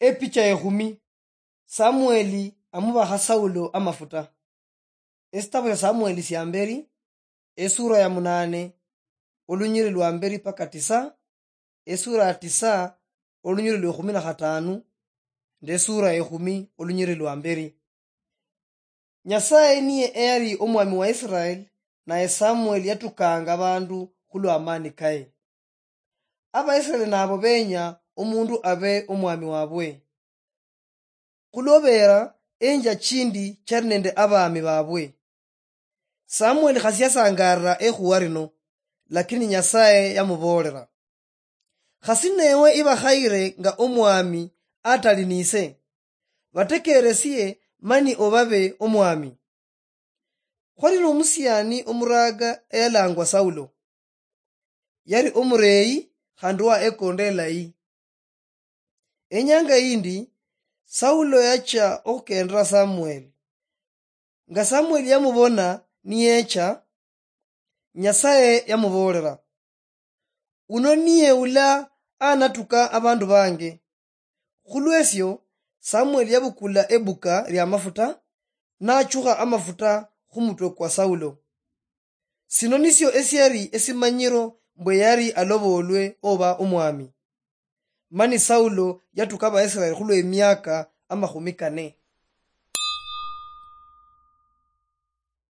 Epicha ehumi Samueli amubaha Saulo amafuta. Esitabu ya Samueli syamberi esura ya 8 olunyiri lwa mberi paka 9, esura ya 9 olunyiri lwa 15 nde esura ya 10 olunyiri lwa mberi. Nyasaye niye eyali omwami wa Israeli, naye Samueli yatukanga bandu khulwa amani kaye. Abaisiraeli nabo benya omundu abe omwami wabwe. Khulobera enja chindi chali nende abami babwe. Samueli khasyasangarira ekhuwa rino, lakini Nyasaye yamubolera. Khasi newe ibakhayire nga omwami atali nise, batekeresye mani obabe omwami. Khwali nomusyani omuraga eyalangwa Saulo. Yari omureyi khandi wa ekonda elayi. Enyanga yindi Saulo yacha okhukendera Samueli. Nga Samueli yamubona niyecha, Nyasaye yamubolera, uno niye ula anatuka abandu bange. Khulwesyo Samueli yabukula ebuka lya mafuta, nachukha amafuta khumutwe kwa Saulo. Sino nisyo esyari esimanyiro mbwe yari alobolwe oba omwami. Mani Saulo yatuka Abaisiraeli khulwe emyaka 40.